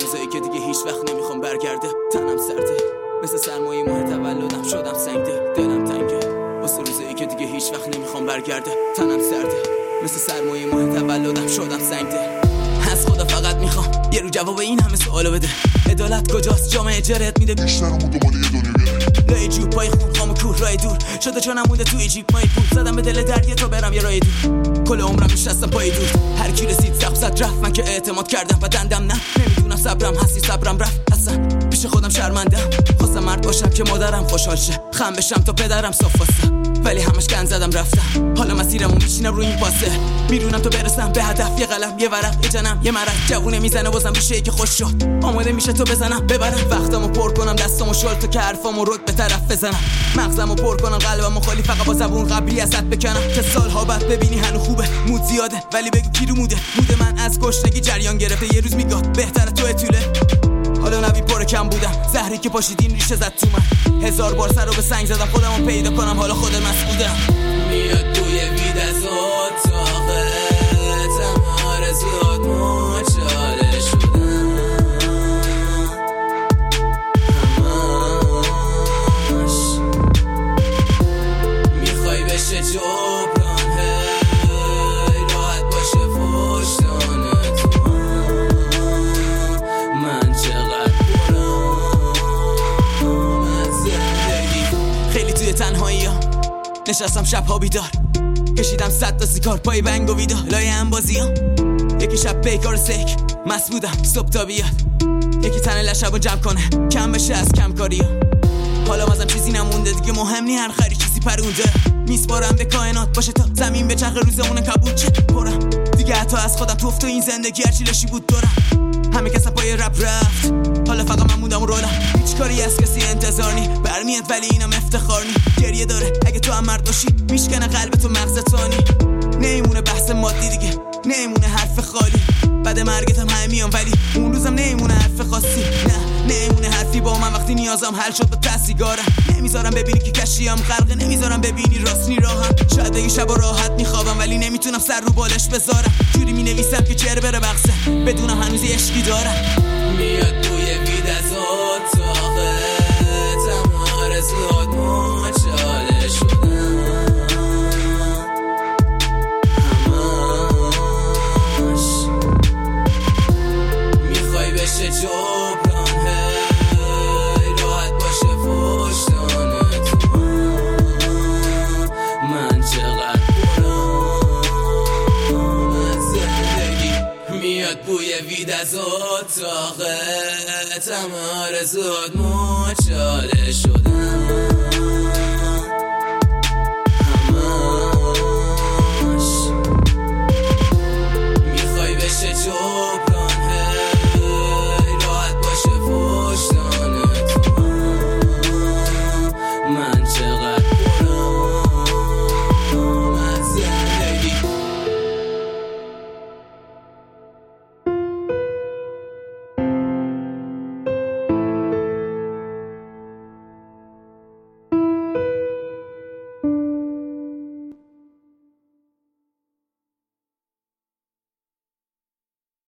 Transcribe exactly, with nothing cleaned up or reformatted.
روزایی که دیگه هیچ وقت نمیخوام برگرده. تنم سرده مثل سرمایه ماه تولدم، شدم سنگده دلم تنگه واسه روزایی که دیگه هیچ وقت نمیخوام برگرده. تنم سرده مثل سرمایه ماه تولدم، شدم سنگده. از خدا فقط میخوام یه رو جواب این همه سوالو بده. عدالت کجاست؟ جامعه جرت میده بیشترمو دنبال یه دنیا گره. لای جوب پای خون خام و کور رای دور شده چون نموده توی جیب مای پول. زدم به دل درگه تا برم یه رای دور. کل عمرم نشستم پای دور. هر کی رسید سقف زد رفت. من که اعتماد کردم و دندم نه. نمیدونم صبرم هستی صبرم رفت. اصلا پیش خودم شرمندم. خواستم مرد باشم که مادرم خوشحال شه، خم بشم تا پدرم صاف واسه. ولی همش گند زدم رفتم. حالا مسیرمو میشینم روی این پاسه. میرونم تا برسم به هدف. یه قلم یه ورق یه جنم یه مرض. جوونه میزنه بازم ریشه که خوش شد. آماده میشه تو بزنم ببرم. وقتمو پر کنم دستامو شل تو که حرفامو رد به طرف بزنم. مغزمو پر کنم قلبمو خالی فقط با زبون قبلی ازت بکنم. که سالها بعد ببینی هنو خوبه. مود زیاده ولی بگو کی رو موده. مود من از گشنگی جریان گرفته. یه روز میگه بهتره تو طوله. حالا نبی پر کم بودم. زهری که پاشیدین ریشه زد تو من. هزار بار سر رو به سنگ زدم خودمو پیدا کنم. حالا خود مسئولم. میاد توی وید از اتاقه تم آرزوات مچاله شدن. همش میخوای بشه جبران. هی راحت باشه پشتانه تو. من چقدر برام از زندگی. خیلی توی تنهایی ها نشستم شبها بیدار. کشیدم صد تا سیگار پای بنگ و ویدار. لای انبازی ها یکی شب پیکار سیک مست بودم صبح تا بیاد. یکی تنه لشبو جمع کنه کم بشه از کم کاری ها. حالا مازم چیزی نمونده دیگه. مهم نی هر خری چیزی پرونده. میسپارم به کائنات باشه تا زمین به چرخ روزمون کبود چه پرم. دیگه حتی از خودم توفت و این زندگی هرچی لشی بود دورم. همه کسا پای رپ رفت. حالا فقط من موندم و رولم. هیچ کاری از کسی انتظار نی برمیاد ولی اینم افتخار نی. گریه داره اگه تو هم مرد باشی. میشکنه قلبت و مغزت ثانی. نمیمونه بحث مادی دیگه. نمیمونه حرف خالی. بعد مرگت هم همه میام ولی اون روزم نمیمونه حرف خاصی. نه نمیمونه حرفی با من وقتی نیازم حل شد با تسیگارم. نمیذارم ببینی که کشیم خلقه. نمیذارم ببینی راست نی راهم. شاید بگی شب راحت میخوابم ولی نمیتونم سر رو بالش بذارم. جوری مینویسم که چهره بره بغزه. بدونم هنوز عشقی دارم. میاد توی وید از اتاقه تم آرزوات مچاله شدن. همش میخوای بشه جبران. هی راحت باشه پشتانه تو. من چقدر برام از زندگی. میاد بوی وید از اتاقه تم آرزوات مچاله شدن.